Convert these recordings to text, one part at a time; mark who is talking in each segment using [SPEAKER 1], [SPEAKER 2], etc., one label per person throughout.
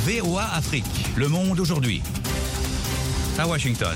[SPEAKER 1] VOA Afrique, le monde aujourd'hui. À Washington.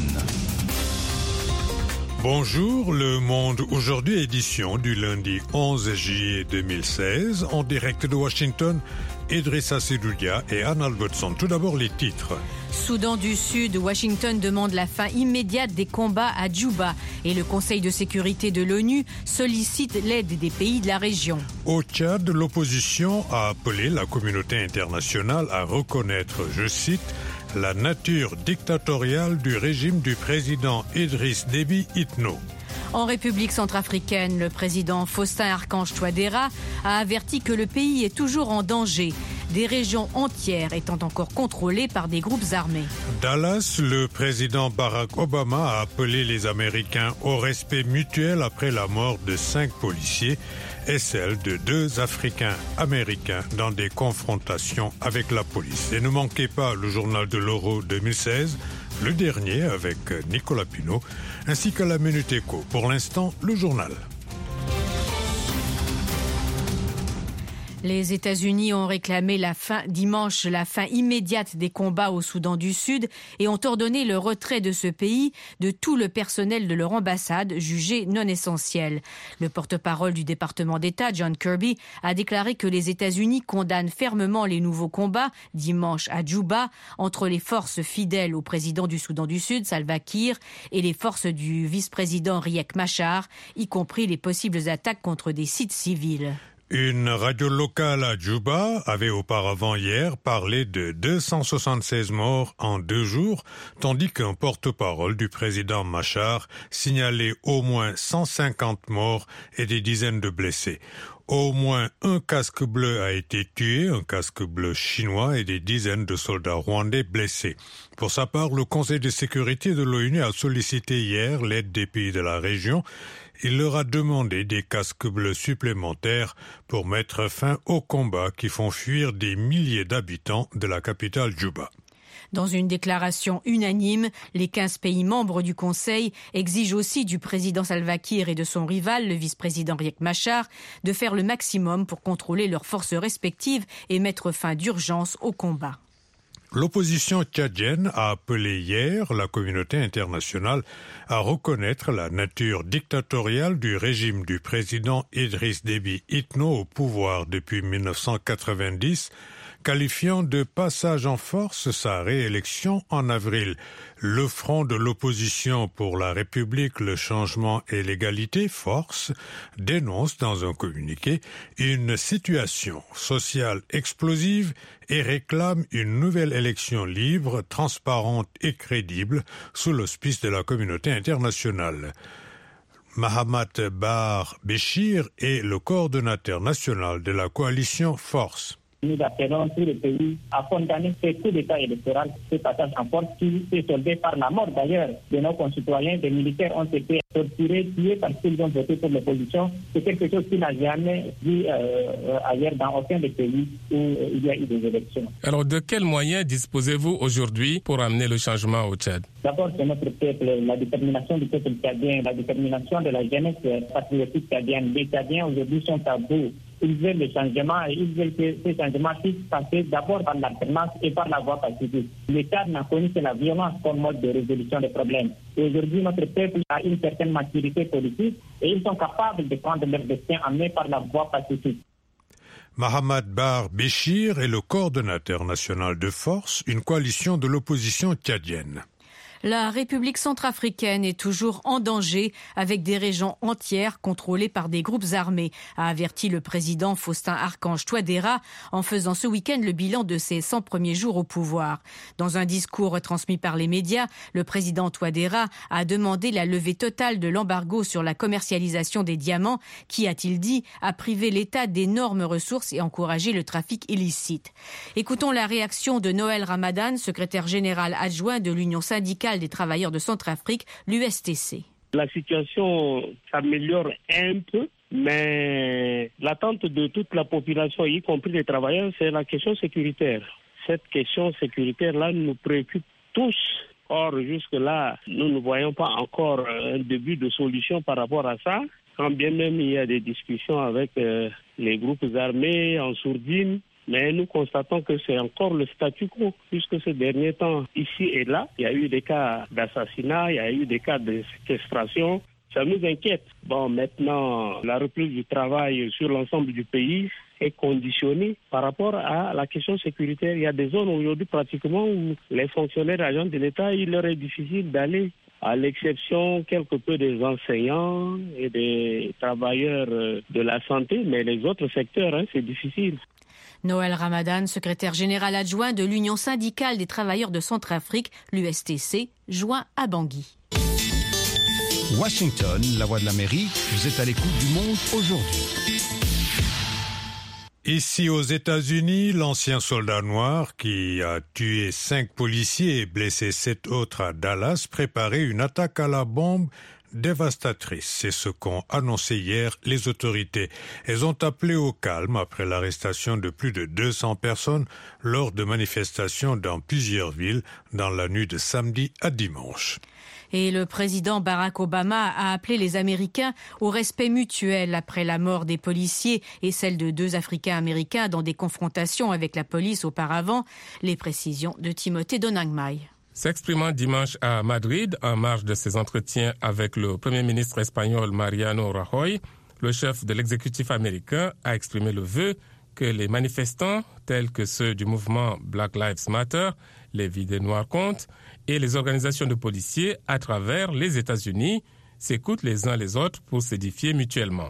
[SPEAKER 2] Bonjour, le monde aujourd'hui, édition du lundi 11 juillet 2016, en direct de Washington, Idrissa Sedoudia et Anne Albertson. Tout d'abord les titres.
[SPEAKER 3] Soudan du Sud, Washington demande la fin immédiate des combats à Djouba et le Conseil de sécurité de l'ONU sollicite l'aide des pays de la région.
[SPEAKER 2] Au Tchad, l'opposition a appelé la communauté internationale à reconnaître, je cite, la nature dictatoriale du régime du président Idriss Déby Itno.
[SPEAKER 3] En République centrafricaine, le président Faustin Archange Touadéra a averti que le pays est toujours en danger, des régions entières étant encore contrôlées par des groupes armés.
[SPEAKER 2] Dallas, le président Barack Obama a appelé les Américains au respect mutuel après la mort de 5 policiers et celle de 2 Africains-Américains dans des confrontations avec la police. Et ne manquez pas le journal de l'Euro 2016, le dernier avec Nicolas Pinault, ainsi que la Minute Éco. Pour l'instant, le journal.
[SPEAKER 3] Les États-Unis ont réclamé dimanche la fin immédiate des combats au Soudan du Sud et ont ordonné le retrait de ce pays de tout le personnel de leur ambassade jugé non essentiel. Le porte-parole du département d'État, John Kirby, a déclaré que les États-Unis condamnent fermement les nouveaux combats dimanche à Djouba entre les forces fidèles au président du Soudan du Sud, Salva Kiir, et les forces du vice-président Riek Machar, y compris les possibles attaques contre des sites civils.
[SPEAKER 2] Une radio locale à Djouba avait auparavant hier parlé de 276 morts en 2 jours, tandis qu'un porte-parole du président Machar signalait au moins 150 morts et des dizaines de blessés. Au moins un casque bleu a été tué, un casque bleu chinois et des dizaines de soldats rwandais blessés. Pour sa part, le Conseil de sécurité de l'ONU a sollicité hier l'aide des pays de la région. Il leur a demandé des casques bleus supplémentaires pour mettre fin aux combats qui font fuir des milliers d'habitants de la capitale Djouba.
[SPEAKER 3] Dans une déclaration unanime, les 15 pays membres du Conseil exigent aussi du président Salva Kiir et de son rival, le vice-président Riek Machar, de faire le maximum pour contrôler leurs forces respectives et mettre fin d'urgence au combat.
[SPEAKER 2] L'opposition tchadienne a appelé hier la communauté internationale à reconnaître la nature dictatoriale du régime du président Idriss Déby Itno au pouvoir depuis 1990, qualifiant de passage en force sa réélection en avril. Le Front de l'opposition pour la République, le changement et l'égalité, Force, dénonce dans un communiqué une situation sociale explosive et réclame une nouvelle élection libre, transparente et crédible sous l'auspice de la communauté internationale. Mahamat Bar Béchir est le coordonnateur national de la coalition Force.
[SPEAKER 4] Nous appelons tous les pays à condamner ce coup d'État électoral, ce passage en force qui s'est soldé par la mort d'ailleurs de nos concitoyens. Des militaires ont été torturés, tués parce qu'ils ont voté pour l'opposition. C'est quelque chose qui n'a jamais vu ailleurs dans aucun des pays où il y a eu des élections.
[SPEAKER 5] Alors de quels moyens disposez-vous aujourd'hui pour amener le changement au Tchad?
[SPEAKER 4] D'abord, c'est notre peuple, la détermination du peuple tchadien, la détermination de la jeunesse patriotique tchadienne. Les Tchadiens aujourd'hui sont à bout. Ils veulent le changement et ils veulent que ce changement puisse passer d'abord par l'alternance et par la voie pacifique. L'État n'a connu que la violence comme mode de résolution des problèmes. Et aujourd'hui, notre peuple a une certaine maturité politique et ils sont capables de prendre leur destin en main par la voie pacifique.
[SPEAKER 2] Mahamat Bar Béchir est le coordonnateur national de Force, une coalition de l'opposition tchadienne.
[SPEAKER 3] La République centrafricaine est toujours en danger avec des régions entières contrôlées par des groupes armés, a averti le président Faustin Archange Touadéra en faisant ce week-end le bilan de ses 100 premiers jours au pouvoir. Dans un discours retransmis par les médias, le président Touadéra a demandé la levée totale de l'embargo sur la commercialisation des diamants qui, a-t-il dit, a privé l'État d'énormes ressources et encouragé le trafic illicite. Écoutons la réaction de Noël Ramadan, secrétaire général adjoint de l'Union syndicale des travailleurs de Centrafrique, l'USTC.
[SPEAKER 6] La situation s'améliore un peu, mais l'attente de toute la population, y compris les travailleurs, c'est la question sécuritaire. Cette question sécuritaire-là nous préoccupe tous. Or, jusque-là, nous ne voyons pas encore un début de solution par rapport à ça. Quand bien même il y a des discussions avec les groupes armés en sourdine, Mais nous constatons que c'est encore le statu quo, puisque ces derniers temps, ici et là, il y a eu des cas d'assassinat, il y a eu des cas de séquestration. Ça nous inquiète. Bon, maintenant, la reprise du travail sur l'ensemble du pays est conditionnée par rapport à la question sécuritaire. Il y a des zones aujourd'hui pratiquement où les fonctionnaires agents de l'État, il leur est difficile d'aller, à l'exception quelque peu des enseignants et des travailleurs de la santé, mais les autres secteurs, c'est difficile.
[SPEAKER 3] Noël Ramadan, secrétaire général adjoint de l'Union syndicale des travailleurs de Centrafrique, l'USTC, joint à Bangui.
[SPEAKER 1] Washington, la voix de l'Amérique, vous êtes à l'écoute du monde aujourd'hui.
[SPEAKER 2] Ici aux États-Unis, l'ancien soldat noir qui a tué 5 policiers et blessé 7 autres à Dallas préparait une attaque à la bombe dévastatrice. C'est ce qu'ont annoncé hier les autorités. Elles ont appelé au calme après l'arrestation de plus de 200 personnes lors de manifestations dans plusieurs villes dans la nuit de samedi à dimanche.
[SPEAKER 3] Et le président Barack Obama a appelé les Américains au respect mutuel après la mort des policiers et celle de 2 Africains-Américains dans des confrontations avec la police auparavant. Les précisions de Timothée Donangmai.
[SPEAKER 5] S'exprimant dimanche à Madrid, en marge de ses entretiens avec le Premier ministre espagnol Mariano Rajoy, le chef de l'exécutif américain a exprimé le vœu que les manifestants, tels que ceux du mouvement Black Lives Matter, les Vies des Noirs comptent, et les organisations de policiers à travers les États-Unis s'écoutent les uns les autres pour s'édifier mutuellement.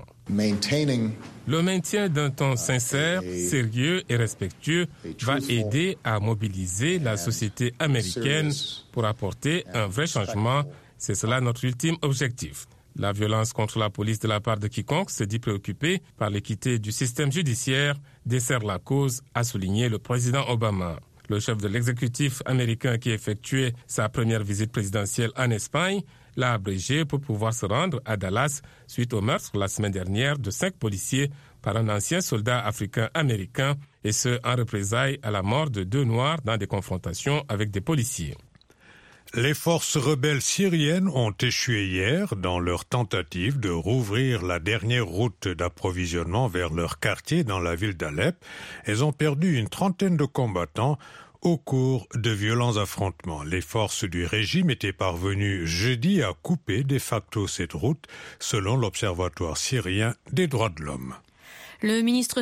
[SPEAKER 5] Le maintien d'un ton sincère, sérieux et respectueux va aider à mobiliser la société américaine pour apporter un vrai changement. C'est cela notre ultime objectif. La violence contre la police de la part de quiconque se dit préoccupé par l'équité du système judiciaire dessert la cause, a souligné le président Obama. Le chef de l'exécutif américain qui effectuait sa première visite présidentielle en Espagne l'a abrégé pour pouvoir se rendre à Dallas suite au meurtre la semaine dernière de 5 policiers par un ancien soldat africain-américain et ce en représailles à la mort de 2 Noirs dans des confrontations avec des policiers.
[SPEAKER 2] Les forces rebelles syriennes ont échoué hier dans leur tentative de rouvrir la dernière route d'approvisionnement vers leur quartier dans la ville d'Alep. Elles ont perdu une trentaine de combattants au cours de violents affrontements. Les forces du régime étaient parvenues jeudi à couper de facto cette route, selon l'Observatoire syrien des droits de l'homme.
[SPEAKER 3] Le ministre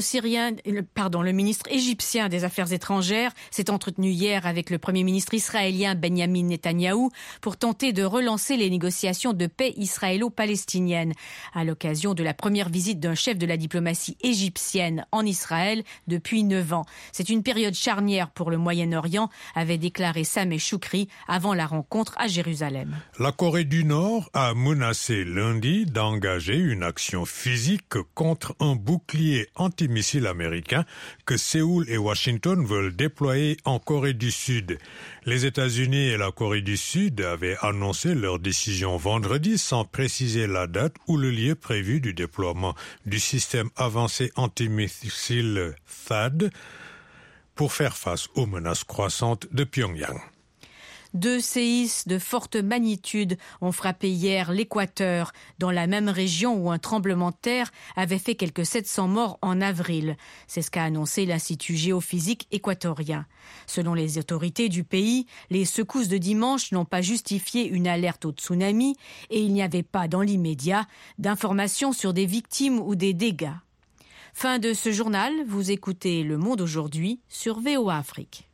[SPEAKER 3] égyptien des Affaires étrangères s'est entretenu hier avec le premier ministre israélien Benjamin Netanyahou pour tenter de relancer les négociations de paix israélo-palestiniennes à l'occasion de la première visite d'un chef de la diplomatie égyptienne en Israël depuis 9 ans. C'est une période charnière pour le Moyen-Orient, avait déclaré Sameh Choukri avant la rencontre à Jérusalem.
[SPEAKER 2] La Corée du Nord a menacé lundi d'engager une action physique contre un bouclier antimissile américain que Séoul et Washington veulent déployer en Corée du Sud. Les États-Unis et la Corée du Sud avaient annoncé leur décision vendredi sans préciser la date ou le lieu prévu du déploiement du système avancé antimissile THAAD pour faire face aux menaces croissantes de Pyongyang.
[SPEAKER 3] 2 séismes de forte magnitude ont frappé hier l'Équateur, dans la même région où un tremblement de terre avait fait quelques 700 morts en avril. C'est ce qu'a annoncé l'Institut géophysique équatorien. Selon les autorités du pays, les secousses de dimanche n'ont pas justifié une alerte au tsunami et il n'y avait pas dans l'immédiat d'informations sur des victimes ou des dégâts. Fin de ce journal, vous écoutez Le Monde aujourd'hui sur VOA Afrique.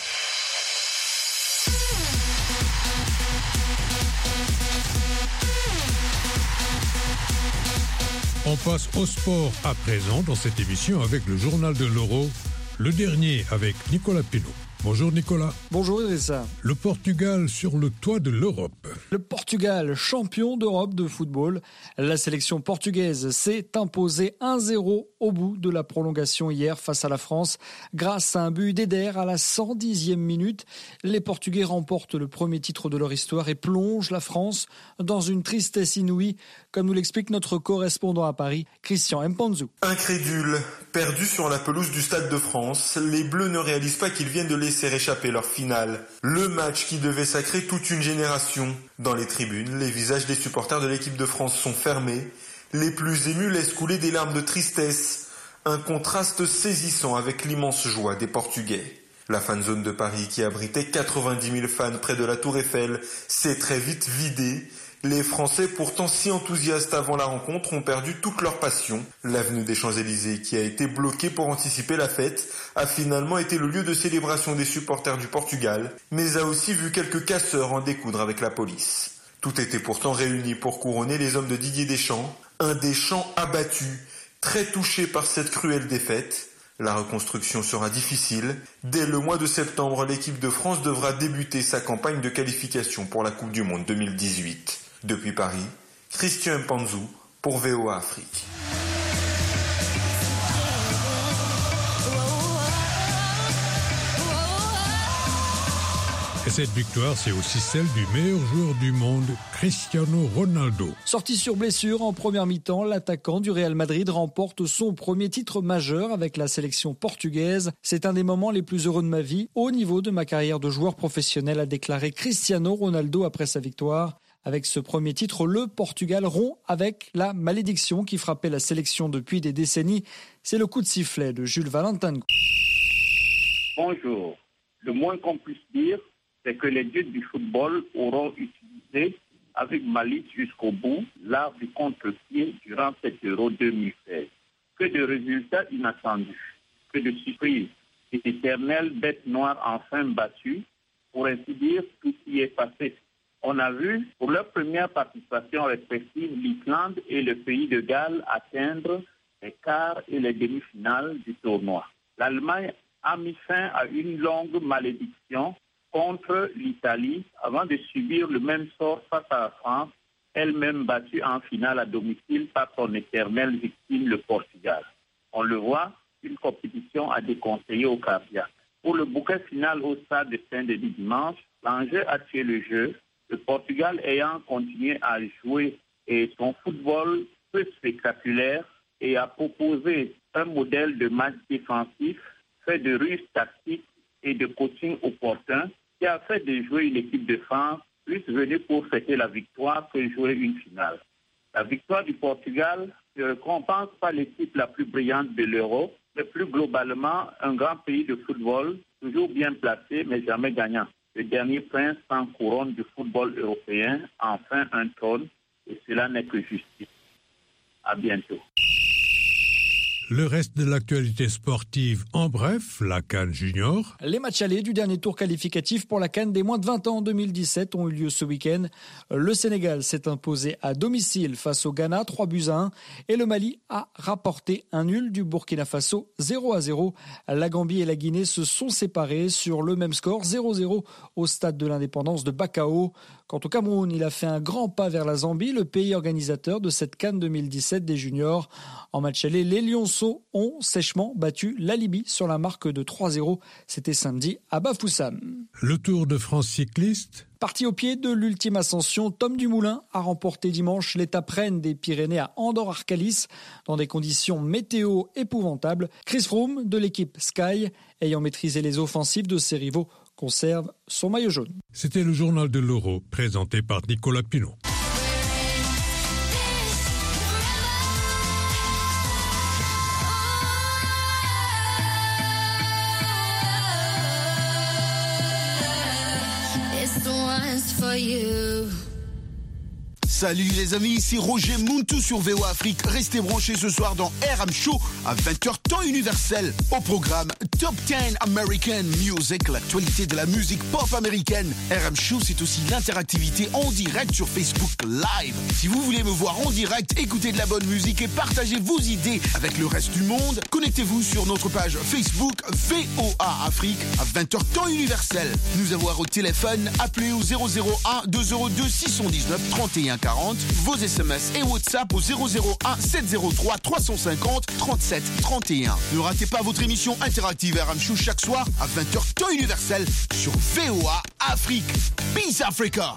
[SPEAKER 2] On passe au sport à présent dans cette émission avec le journal de l'Euro, le dernier avec Nicolas Pinault. Bonjour Nicolas.
[SPEAKER 7] Bonjour Idrissa.
[SPEAKER 2] Le Portugal sur le toit de l'Europe.
[SPEAKER 7] Le Portugal, champion d'Europe de football. La sélection portugaise s'est imposée 1-0 au bout de la prolongation hier face à la France. Grâce à un but d'Eder à la 110e minute, les Portugais remportent le premier titre de leur histoire et plongent la France dans une tristesse inouïe, comme nous l'explique notre correspondant à Paris, Christian Mpanzou.
[SPEAKER 8] Incrédules, perdus sur la pelouse du Stade de France, les Bleus ne réalisent pas qu'ils viennent de laisser échapper leur finale. Le match qui devait sacrer toute une génération. Dans les tribunes, les visages des supporters de l'équipe de France sont fermés. Les plus émus laissent couler des larmes de tristesse. Un contraste saisissant avec l'immense joie des Portugais. La fanzone de Paris, qui abritait 90 000 fans près de la Tour Eiffel, s'est très vite vidée. Les Français, pourtant si enthousiastes avant la rencontre, ont perdu toute leur passion. L'avenue des Champs-Élysées, qui a été bloquée pour anticiper la fête, a finalement été le lieu de célébration des supporters du Portugal, mais a aussi vu quelques casseurs en découdre avec la police. Tout était pourtant réuni pour couronner les hommes de Didier Deschamps, un Deschamps abattu, très touché par cette cruelle défaite. La reconstruction sera difficile. Dès le mois de septembre, l'équipe de France devra débuter sa campagne de qualification pour la Coupe du Monde 2018. Depuis Paris, Christian Mpanzou pour VOA Afrique.
[SPEAKER 2] Et cette victoire, c'est aussi celle du meilleur joueur du monde, Cristiano Ronaldo.
[SPEAKER 7] Sorti sur blessure en première mi-temps, l'attaquant du Real Madrid remporte son premier titre majeur avec la sélection portugaise. C'est un des moments les plus heureux de ma vie, au niveau de ma carrière de joueur professionnel, a déclaré Cristiano Ronaldo après sa victoire. Avec ce premier titre, le Portugal rompt avec la malédiction qui frappait la sélection depuis des décennies. C'est le coup de sifflet de Jules Valentin.
[SPEAKER 9] Bonjour. Le moins qu'on puisse dire, c'est que les dieux du football auront utilisé avec malice jusqu'au bout l'art du contre-pied durant cet Euro 2016. Que de résultats inattendus, que de surprises, et d'éternelles bêtes noires enfin battues. Pour ainsi dire, tout y est passé. On a vu, pour leur première participation respective, l'Islande et le pays de Galles atteindre les quarts et les demi-finales du tournoi. L'Allemagne a mis fin à une longue malédiction contre l'Italie avant de subir le même sort face à la France, elle-même battue en finale à domicile par son éternelle victime, le Portugal. On le voit, une compétition à déconseiller au cardiaque. Pour le bouquet final au stade de Saint-Denis dimanche, l'enjeu a tué le jeu, le Portugal ayant continué à jouer et son football peu spectaculaire et à proposer un modèle de match défensif fait de ruses tactiques et de coaching opportun qui a fait de jouer une équipe de France plus venue pour fêter la victoire que jouer une finale. La victoire du Portugal ne récompense pas l'équipe la plus brillante de l'Euro, mais plus globalement un grand pays de football, toujours bien placé mais jamais gagnant. Le dernier prince sans couronne du football européen, enfin un trône, et cela n'est que justice. À bientôt.
[SPEAKER 2] Le reste de l'actualité sportive en bref, la CAN Junior.
[SPEAKER 7] Les matchs allés du dernier tour qualificatif pour la CAN des moins de 20 ans en 2017 ont eu lieu ce week-end. Le Sénégal s'est imposé à domicile face au Ghana 3-1 et le Mali a rapporté un nul du Burkina Faso 0-0. La Gambie et la Guinée se sont séparés sur le même score 0-0 au stade de l'indépendance de Bakao. Quant au Cameroun, il a fait un grand pas vers la Zambie, le pays organisateur de cette CAN 2017 des juniors. En match aller, les Lionceaux ont sèchement battu la Libye sur la marque de 3-0. C'était samedi à Bafoussam.
[SPEAKER 2] Le Tour de France cycliste.
[SPEAKER 7] Parti au pied de l'ultime ascension, Tom Dumoulin a remporté dimanche l'étape reine des Pyrénées à Andorre-Arcalis dans des conditions météo épouvantables. Chris Froome de l'équipe Sky, ayant maîtrisé les offensives de ses rivaux, conserve son maillot jaune.
[SPEAKER 2] C'était le journal de l'Euro, présenté par Nicolas Pinot.
[SPEAKER 10] Salut les amis, c'est Roger Muntu sur VOA Afrique. Restez branchés ce soir dans RM Show à 20h temps universel. Au programme Top 10 American Music, l'actualité de la musique pop américaine. RM Show, c'est aussi l'interactivité en direct sur Facebook Live. Si vous voulez me voir en direct, écouter de la bonne musique et partager vos idées avec le reste du monde, connectez-vous sur notre page Facebook VOA Afrique à 20h temps universel. Nous avoir au téléphone, appelez au 001 202 619 31 40, vos SMS et WhatsApp au 001 703 350 37 31. Ne ratez pas votre émission interactive RM Show chaque soir à 20h temps universel sur VOA Afrique. Peace Africa!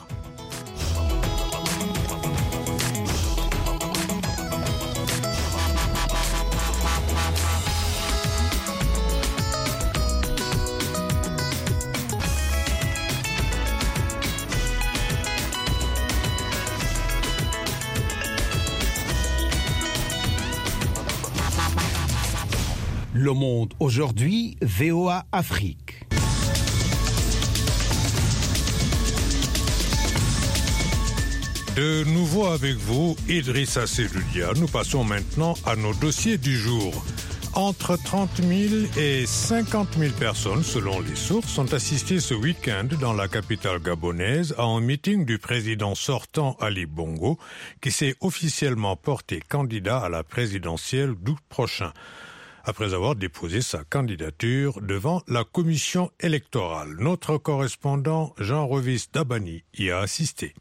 [SPEAKER 10] Le Monde aujourd'hui, VOA Afrique.
[SPEAKER 2] De nouveau avec vous, Idrissa Seloudia. Nous passons maintenant à nos dossiers du jour. Entre 30 000 et 50 000 personnes, selon les sources, ont assisté ce week-end dans la capitale gabonaise à un meeting du président sortant Ali Bongo, qui s'est officiellement porté candidat à la présidentielle d'août prochain, après avoir déposé sa candidature devant la commission électorale. Notre correspondant Jean-Revis Dabani y a assisté.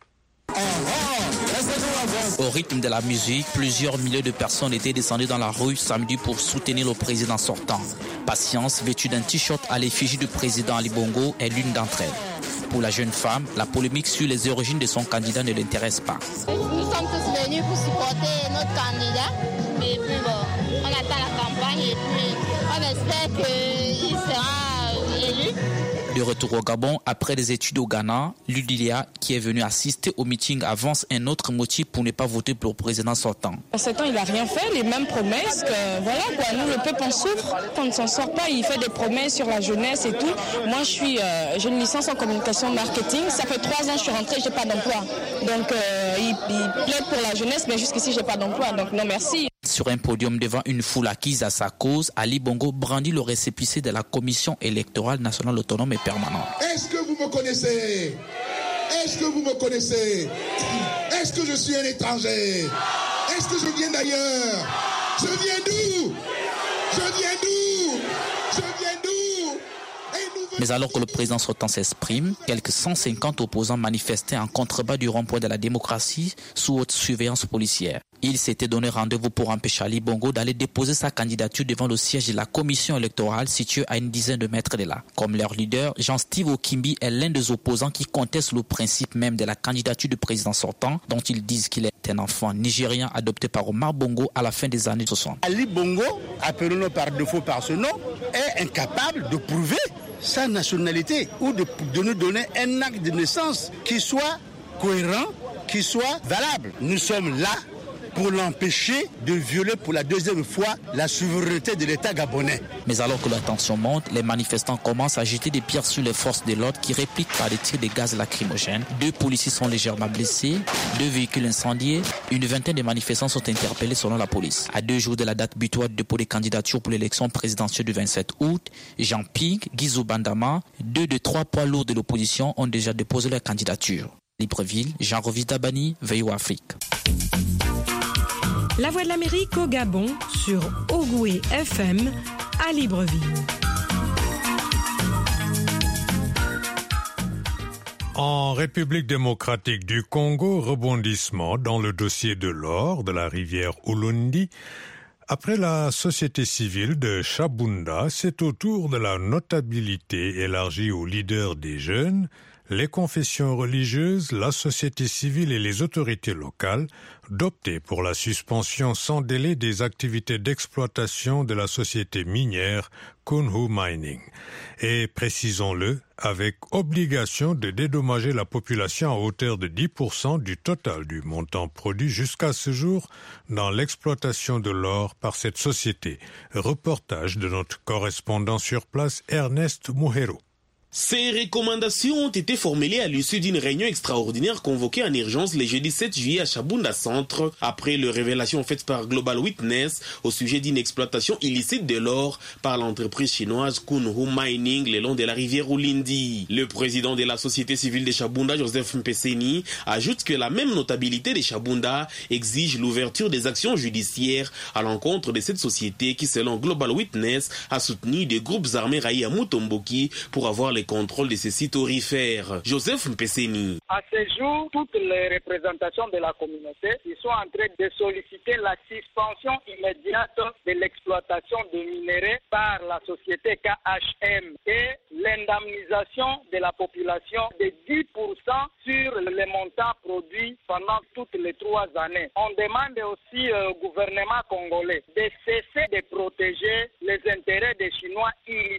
[SPEAKER 11] Au rythme de la musique, plusieurs milliers de personnes étaient descendues dans la rue samedi pour soutenir le président sortant. Patience, vêtue d'un t-shirt à l'effigie du président Ali Bongo, est l'une d'entre elles. Pour la jeune femme, la polémique sur les origines de son candidat ne l'intéresse pas.
[SPEAKER 12] Nous sommes tous venus pour supporter notre candidat. Et puis bon, on attend la campagne et puis on espère qu'il sera élu.
[SPEAKER 11] De retour au Gabon, après des études au Ghana, Ludilia, qui est venue assister au meeting, avance un autre motif pour ne pas voter pour le président sortant.
[SPEAKER 13] En 7 ans, il n'a rien fait, les mêmes promesses. Voilà quoi, nous, le peuple en souffre. Quand on ne s'en sort pas, il fait des promesses sur la jeunesse et tout. Moi, j'ai une licence en communication marketing. Ça fait 3 ans que je suis rentrée, je n'ai pas d'emploi. Donc, il plaide pour la jeunesse, mais jusqu'ici, je n'ai pas d'emploi. Donc, non, merci.
[SPEAKER 11] Sur un podium devant une foule acquise à sa cause, Ali Bongo brandit le récépissé de la Commission électorale nationale autonome et permanente.
[SPEAKER 14] Est-ce que vous me connaissez? Est-ce que vous me connaissez? Est-ce que je suis un étranger? Est-ce que je viens d'ailleurs? Je viens d'où? Je viens d'où? Je viens d'où?
[SPEAKER 11] Mais alors que le président sortant s'exprime, quelques 150 opposants manifestaient en contrebas du rond-point de la démocratie sous haute surveillance policière. Il s'était donné rendez-vous pour empêcher Ali Bongo d'aller déposer sa candidature devant le siège de la commission électorale située à une dizaine de mètres de là. Comme leur leader, Jean-Steve Okimbi est l'un des opposants qui conteste le principe même de la candidature du président sortant, dont ils disent qu'il est un enfant nigérien adopté par Omar Bongo à la fin des années 60.
[SPEAKER 15] Ali Bongo, appelons-le par défaut par ce nom, est incapable de prouver sa nationalité ou de nous donner un acte de naissance qui soit cohérent, qui soit valable. Nous sommes là pour l'empêcher de violer pour la deuxième fois la souveraineté de l'État gabonais.
[SPEAKER 11] Mais alors que la tension monte, les manifestants commencent à jeter des pierres sur les forces de l'ordre qui répliquent par des tirs de gaz lacrymogènes. 2 policiers sont légèrement blessés, 2 véhicules incendiés, une vingtaine de manifestants sont interpellés selon la police. À 2 jours de la date butoir de dépôt des candidatures pour l'élection présidentielle du 27 août, Jean Ping, Guizou Bandama, 2 des 3 poids lourds de l'opposition ont déjà déposé leur candidature. Libreville, Jean-Revis Dabani, VOA Afrique.
[SPEAKER 16] La Voix de l'Amérique au Gabon sur Ogoué FM à Libreville.
[SPEAKER 2] En République démocratique du Congo, rebondissement dans le dossier de l'or de la rivière Ulundi. Après la société civile de Chabunda, c'est au tour de la notabilité élargie aux leaders des jeunes, les confessions religieuses, la société civile et les autorités locales d'opter pour la suspension sans délai des activités d'exploitation de la société minière Kunhu Mining. Et précisons-le, avec obligation de dédommager la population à hauteur de 10% du total du montant produit jusqu'à ce jour dans l'exploitation de l'or par cette société. Reportage de notre correspondant sur place, Ernest Muhero.
[SPEAKER 17] Ces recommandations ont été formulées à l'issue d'une réunion extraordinaire convoquée en urgence le jeudi 7 juillet à Chabunda Centre, après les révélations faites par Global Witness au sujet d'une exploitation illicite de l'or par l'entreprise chinoise Kunhu Mining le long de la rivière Ulundi. Le président de la société civile de Chabunda, Joseph Mpeseni, ajoute que la même notabilité de Chabunda exige l'ouverture des actions judiciaires à l'encontre de cette société qui, selon Global Witness, a soutenu des groupes armés raïs à Mutomboki pour avoir les contrôles de ces sites aurifères. Joseph Mpeseni.
[SPEAKER 18] À ce jour, toutes les représentations de la communauté ils sont en train de solliciter la suspension immédiate de l'exploitation de minerais par la société KHM et l'indemnisation de la population de 10% sur les montants produits pendant toutes les 3 années. On demande aussi au gouvernement congolais de cesser de protéger les intérêts des Chinois illicites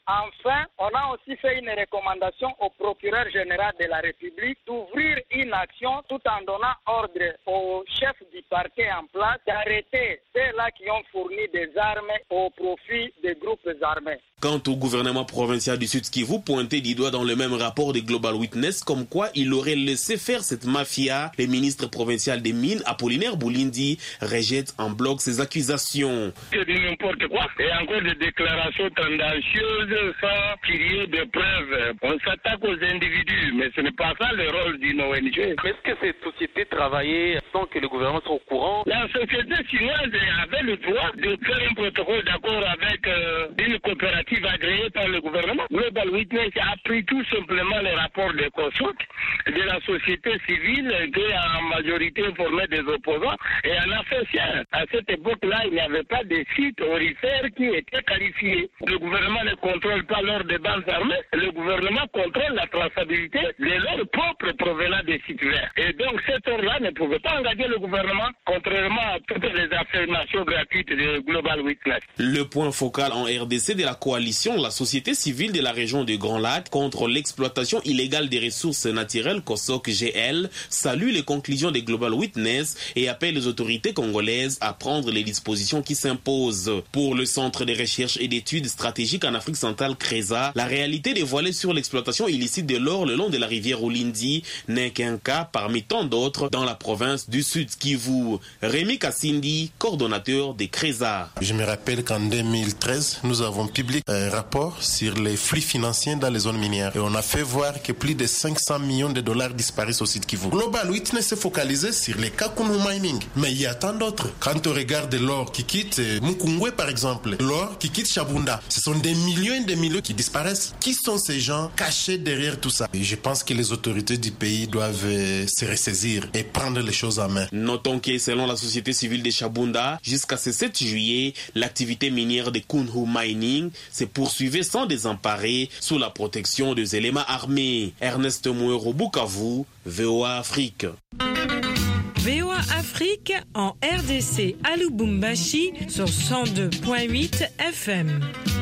[SPEAKER 18] Enfin, on a aussi fait une recommandation au procureur général de la République d'ouvrir une action tout en donnant ordre au chef du parquet en place d'arrêter ceux-là qui ont fourni des armes au profit des groupes armés.
[SPEAKER 17] Quant au gouvernement provincial du Sud-Kivu, pointé du doigt dans le même rapport de Global Witness, comme quoi il aurait laissé faire cette mafia, le ministre provincial des Mines, Apollinaire Boulindi, rejette en bloc ces accusations.
[SPEAKER 6] C'est du n'importe quoi. Et encore des déclarations tendancieuses sans qu'il y ait de preuves. On s'attaque aux individus, mais ce n'est pas ça le rôle d'une ONG.
[SPEAKER 19] Est-ce que ces sociétés travaillaient sans que le gouvernement soit au courant?
[SPEAKER 6] La société chinoise avait le droit de faire un protocole d'accord avec une coopérative agréée par le gouvernement. Global Witness a pris tout simplement les rapports de consultes de la société civile qui a en majorité formé des opposants et en a fait sien. À cette époque-là, il n'y avait pas de sites orifères qui étaient qualifiés. Le gouvernement ne contrôle pas l'or des bandes armées. Le gouvernement contrôle la traçabilité de l'or propre provenant des sites verts. Et donc cet or-là ne pouvait pas engager le gouvernement, contrairement à toutes les affirmations gratuites de Global Witness.
[SPEAKER 17] Le point focal en RDC de la coalition, la société civile de la région du Grand Lac contre l'exploitation illégale des ressources naturelles COSOC GL, salue les conclusions de Global Witness et appelle les autorités congolaises à prendre les dispositions qui s'imposent. Pour le Centre de recherche et d'études stratégiques en Afrique centrale CRESA, la réalité dévoilée sur l'exploitation illicite de l'or le long de la rivière Olindi n'est qu'un cas parmi tant d'autres dans la province du Sud-Kivu. Rémi Kassindi, coordonnateur des CRESA.
[SPEAKER 20] Je me rappelle qu'en 2013, nous avons publié un rapport sur les flux financiers dans les zones minières et on a fait voir que plus de 500 millions de dollars disparaissent au Sud-Kivu. Global Witness s'est focalisé sur les Kakunu Mining, mais il y a tant d'autres. Quand on regarde l'or qui quitte Mukungwe par exemple, l'or qui quitte Chabunda, ce sont des millions et des millions qui disparaissent. Qui sont ces gens cachés derrière tout ça? Et je pense que les autorités du pays doivent se ressaisir et prendre les choses en main.
[SPEAKER 17] Notons que selon la société civile de Chabunda, jusqu'à ce 7 juillet, l'activité minière de Kunhu Mining se poursuivait sans désemparer sous la protection des éléments armés. Ernest Mouero, Bukavu, VOA Afrique.
[SPEAKER 16] VOA Afrique en RDC à Lubumbashi sur 102.8 FM.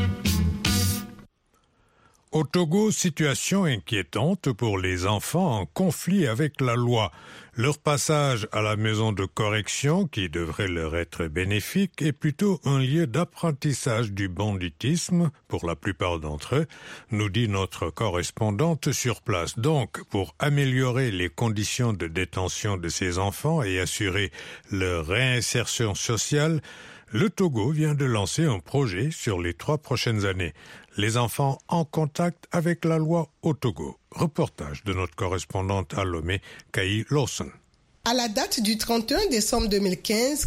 [SPEAKER 2] Au Togo, situation inquiétante pour les enfants en conflit avec la loi. Leur passage à la maison de correction, qui devrait leur être bénéfique, est plutôt un lieu d'apprentissage du banditisme pour la plupart d'entre eux, nous dit notre correspondante sur place. Donc, pour améliorer les conditions de détention de ces enfants et assurer leur réinsertion sociale, le Togo vient de lancer un projet sur les 3 prochaines années. Les enfants en contact avec la loi au Togo. Reportage de notre correspondante à Lomé, Kai Lawson.
[SPEAKER 21] À la date du 31 décembre 2015,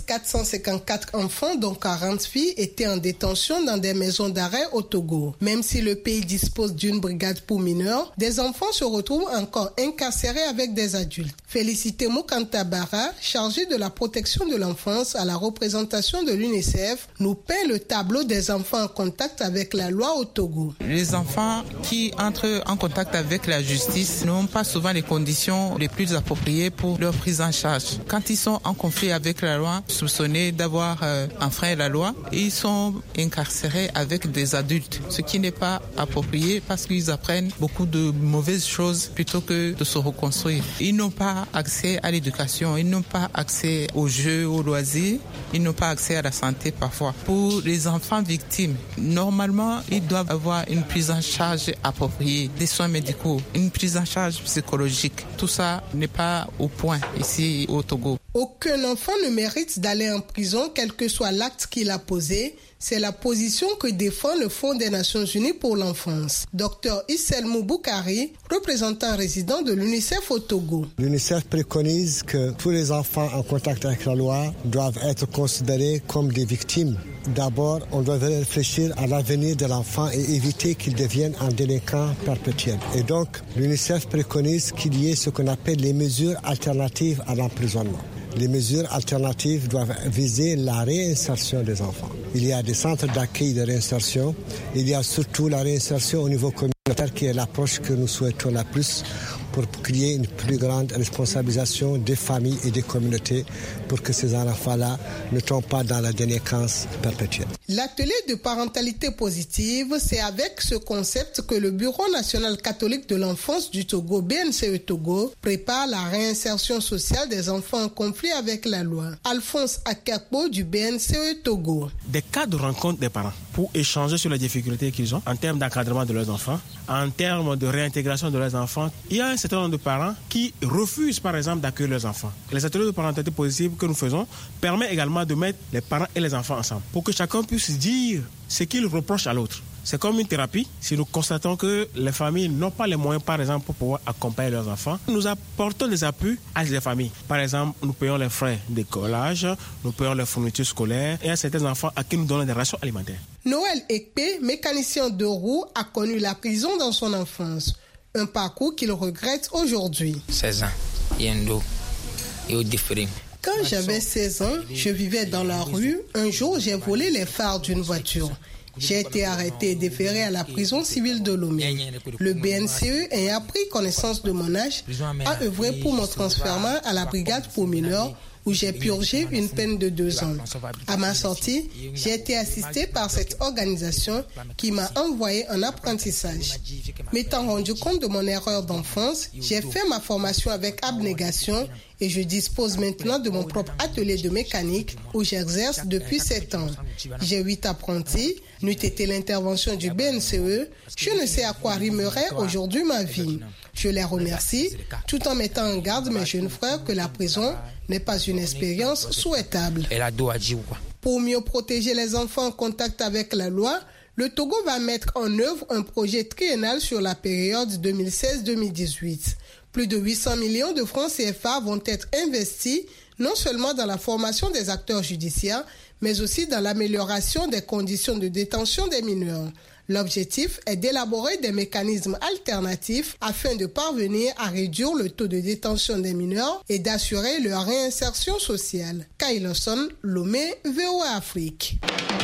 [SPEAKER 21] 454 enfants, dont 40 filles, étaient en détention dans des maisons d'arrêt au Togo. Même si le pays dispose d'une brigade pour mineurs, des enfants se retrouvent encore incarcérés avec des adultes. Félicité Moukantabara, chargée de la protection de l'enfance à la représentation de l'UNICEF, nous peint le tableau des enfants en contact avec la loi au Togo.
[SPEAKER 22] Les enfants qui entrent en contact avec la justice n'ont pas souvent les conditions les plus appropriées pour leur prise en charge. Quand ils sont en conflit avec la loi, soupçonnés d'avoir enfreint la loi, ils sont incarcérés avec des adultes, ce qui n'est pas approprié parce qu'ils apprennent beaucoup de mauvaises choses plutôt que de se reconstruire. Ils n'ont pas accès à l'éducation, ils n'ont pas accès aux jeux, aux loisirs, ils n'ont pas accès à la santé parfois. Pour les enfants victimes, normalement, ils doivent avoir une prise en charge appropriée, des soins médicaux, une prise en charge psychologique. Tout ça n'est pas au point ici au Togo.
[SPEAKER 21] Aucun enfant ne mérite d'aller en prison, quel que soit l'acte qu'il a posé. C'est la position que défend le Fonds des Nations Unies pour l'enfance. Dr Issel Mouboukari, représentant résident de l'UNICEF au Togo.
[SPEAKER 23] L'UNICEF préconise que tous les enfants en contact avec la loi doivent être considérés comme des victimes. D'abord, on doit réfléchir à l'avenir de l'enfant et éviter qu'il devienne un délinquant perpétuel. Et donc, l'UNICEF préconise qu'il y ait ce qu'on appelle les mesures alternatives à l'emprisonnement. Les mesures alternatives doivent viser la réinsertion des enfants. Il y a des centres d'accueil de réinsertion. Il y a surtout la réinsertion au niveau communautaire qui est l'approche que nous souhaitons la plus pour créer une plus grande responsabilisation des familles et des communautés pour que ces enfants-là ne tombent pas dans la délinquance perpétuelle.
[SPEAKER 21] L'atelier de parentalité positive, c'est avec ce concept que le Bureau national catholique de l'enfance du Togo, BNCE Togo, prépare la réinsertion sociale des enfants en conflit avec la loi. Alphonse Akakbo du BNCE Togo.
[SPEAKER 1] Des cas de rencontre des parents pour échanger sur les difficultés qu'ils ont en termes d'encadrement de leurs enfants, en termes de réintégration de leurs enfants. Il y a un certain nombre de parents qui refusent par exemple d'accueillir leurs enfants. Les ateliers de parentalité positive que nous faisons permettent également de mettre les parents et les enfants ensemble pour que chacun puisse dire ce qu'il reproche à l'autre. C'est comme une thérapie. Si nous constatons que les familles n'ont pas les moyens, par exemple, pour pouvoir accompagner leurs enfants, nous apportons des appuis à ces familles. Par exemple, nous payons les frais d'écolage, nous payons les fournitures scolaires et à certains enfants à qui nous donnons des rations alimentaires.
[SPEAKER 21] Noël Ekpe, mécanicien de roue, a connu la prison dans son enfance. Un parcours qu'il regrette aujourd'hui.
[SPEAKER 4] 16 ans, Yendo, et au différé.
[SPEAKER 21] Quand j'avais 16 ans, je vivais dans la rue. Un jour, j'ai volé les phares d'une voiture. J'ai été arrêté et déféré à la prison civile de Lomé. Le BNCE, ayant pris connaissance de mon âge, a œuvré pour mon transfert à la brigade pour mineurs où j'ai purgé une peine de 2 ans. À ma sortie, j'ai été assisté par cette organisation qui m'a envoyé en apprentissage. M'étant rendu compte de mon erreur d'enfance, j'ai fait ma formation avec abnégation et je dispose maintenant de mon propre atelier de mécanique où j'exerce depuis 7 ans. J'ai 8 apprentis. N'eût été l'intervention du BNCE, je ne sais à quoi rimerait aujourd'hui ma vie. Je les remercie, tout en mettant en garde mes jeunes frères que la prison n'est pas une expérience souhaitable. Pour mieux protéger les enfants en contact avec la loi, le Togo va mettre en œuvre un projet triennal sur la période 2016-2018. Plus de 800 millions de francs CFA vont être investis non seulement dans la formation des acteurs judiciaires, mais aussi dans l'amélioration des conditions de détention des mineurs. L'objectif est d'élaborer des mécanismes alternatifs afin de parvenir à réduire le taux de détention des mineurs et d'assurer leur réinsertion sociale. Kailoson, Lomé, VOA Afrique.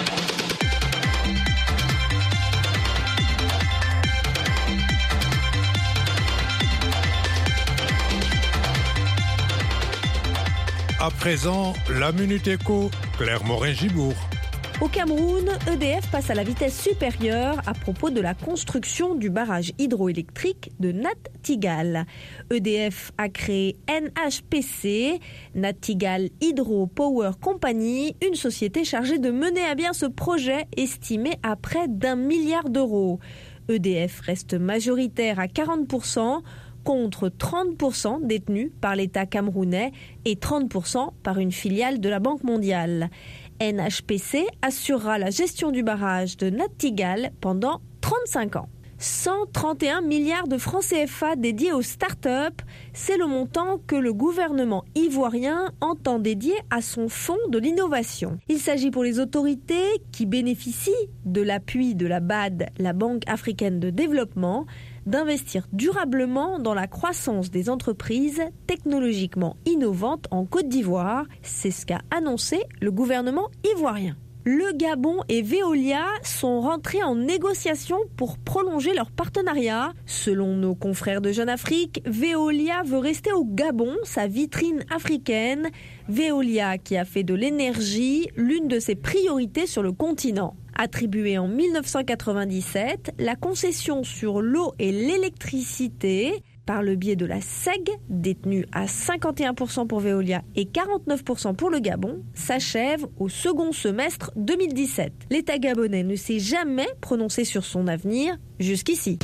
[SPEAKER 2] À présent, la Minute Éco, Claire Morin-Gibourg.
[SPEAKER 5] Au Cameroun, EDF passe à la vitesse supérieure à propos de la construction du barrage hydroélectrique de Natigal. EDF a créé NHPC, Natigal Hydro Power Company, une société chargée de mener à bien ce projet estimé à près d'1 milliard d'euros. EDF reste majoritaire à 40%, contre 30% détenus par l'État camerounais et 30% par une filiale de la Banque mondiale. NHPC assurera la gestion du barrage de Natigal pendant 35 ans. 131 milliards de francs CFA dédiés aux start-up, c'est le montant que le gouvernement ivoirien entend dédier à son fonds de l'innovation. Il s'agit pour les autorités qui bénéficient de l'appui de la BAD, la Banque africaine de développement, d'investir durablement dans la croissance des entreprises technologiquement innovantes en Côte d'Ivoire. C'est ce qu'a annoncé le gouvernement ivoirien. Le Gabon et Veolia sont rentrés en négociation pour prolonger leur partenariat. Selon nos confrères de Jeune Afrique, Veolia veut rester au Gabon, sa vitrine africaine. Veolia qui a fait de l'énergie l'une de ses priorités sur le continent. Attribuée en 1997, la concession sur l'eau et l'électricité par le biais de la SEG, détenue à 51% pour Veolia et 49% pour le Gabon, s'achève au second semestre 2017. L'État gabonais ne s'est jamais prononcé sur son avenir jusqu'ici.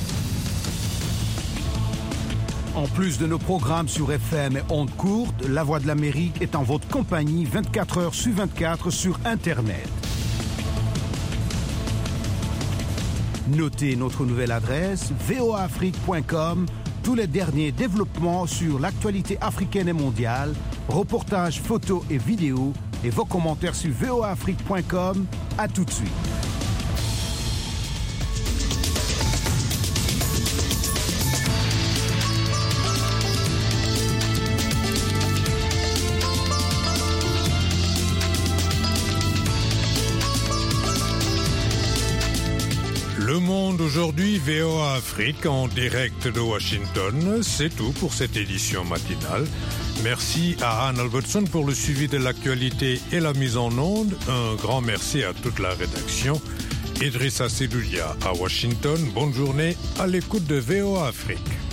[SPEAKER 24] En plus de nos programmes sur FM et ondes courtes, La Voix de l'Amérique est en votre compagnie 24 heures sur 24 sur Internet. Notez notre nouvelle adresse voaafrique.com. Tous les derniers développements sur l'actualité africaine et mondiale, reportages, photos et vidéos et vos commentaires sur voaafrique.com. À tout de suite.
[SPEAKER 2] Le monde aujourd'hui. aujourd'hui, VOA Afrique en direct de Washington. C'est tout pour cette édition matinale. Merci à Anne Albertson pour le suivi de l'actualité et la mise en onde. Un grand merci à toute la rédaction. Idrissa Sedoulia à Washington. Bonne journée à l'écoute de VOA Afrique.